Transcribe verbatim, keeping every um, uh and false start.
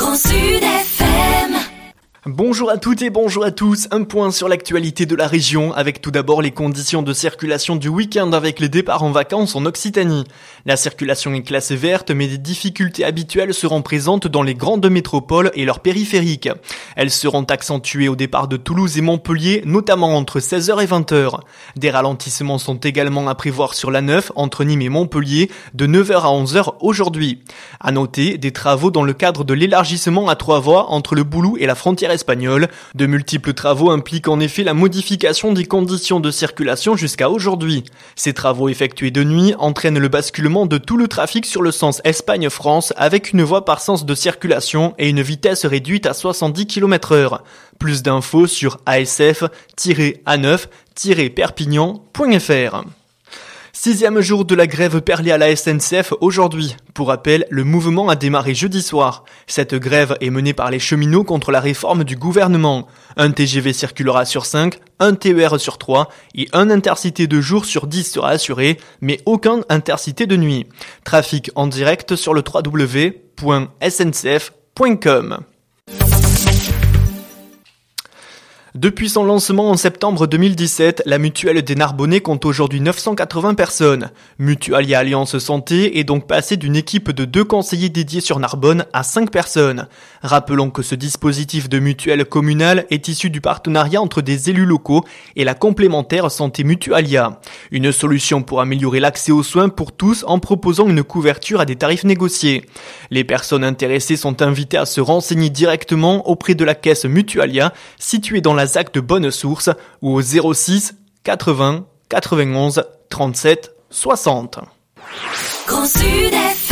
Grand Sud F M. Bonjour à toutes et bonjour à tous, un point sur l'actualité de la région avec tout d'abord les conditions de circulation du week-end avec les départs en vacances en Occitanie. La circulation est classée verte mais des difficultés habituelles seront présentes dans les grandes métropoles et leurs périphériques. Elles seront accentuées au départ de Toulouse et Montpellier, notamment entre seize heures et vingt heures. Des ralentissements sont également à prévoir sur l'A neuf entre Nîmes et Montpellier de neuf heures à onze heures aujourd'hui. À noter des travaux dans le cadre de l'élargissement à trois voies entre le Boulou et la frontière espagnole. De multiples travaux impliquent en effet la modification des conditions de circulation jusqu'à aujourd'hui. Ces travaux effectués de nuit entraînent le basculement de tout le trafic sur le sens Espagne-France avec une voie par sens de circulation et une vitesse réduite à soixante-dix kilomètres heure. Plus d'infos sur a s f tiret a neuf tiret perpignan point f r. Sixième jour de la grève perlée à la S N C F aujourd'hui. Pour rappel, le mouvement a démarré jeudi soir. Cette grève est menée par les cheminots contre la réforme du gouvernement. Un T G V circulera sur cinq, un T E R sur trois et un intercité de jour sur dix sera assuré, mais aucun intercité de nuit. Trafic en direct sur le w w w point s n c f point com. Depuis son lancement en septembre deux mille dix-sept, la mutuelle des Narbonnais compte aujourd'hui neuf cent quatre-vingts personnes. Mutualia Alliance Santé est donc passée d'une équipe de deux conseillers dédiés sur Narbonne à cinq personnes. Rappelons que ce dispositif de mutuelle communale est issu du partenariat entre des élus locaux et la complémentaire Santé Mutualia. Une solution pour améliorer l'accès aux soins pour tous en proposant une couverture à des tarifs négociés. Les personnes intéressées sont invitées à se renseigner directement auprès de la caisse Mutualia située dans la Z A C de Bonne Source ou au zéro six quatre-vingts quatre-vingt-onze trente-sept soixante. Grand Sud F M.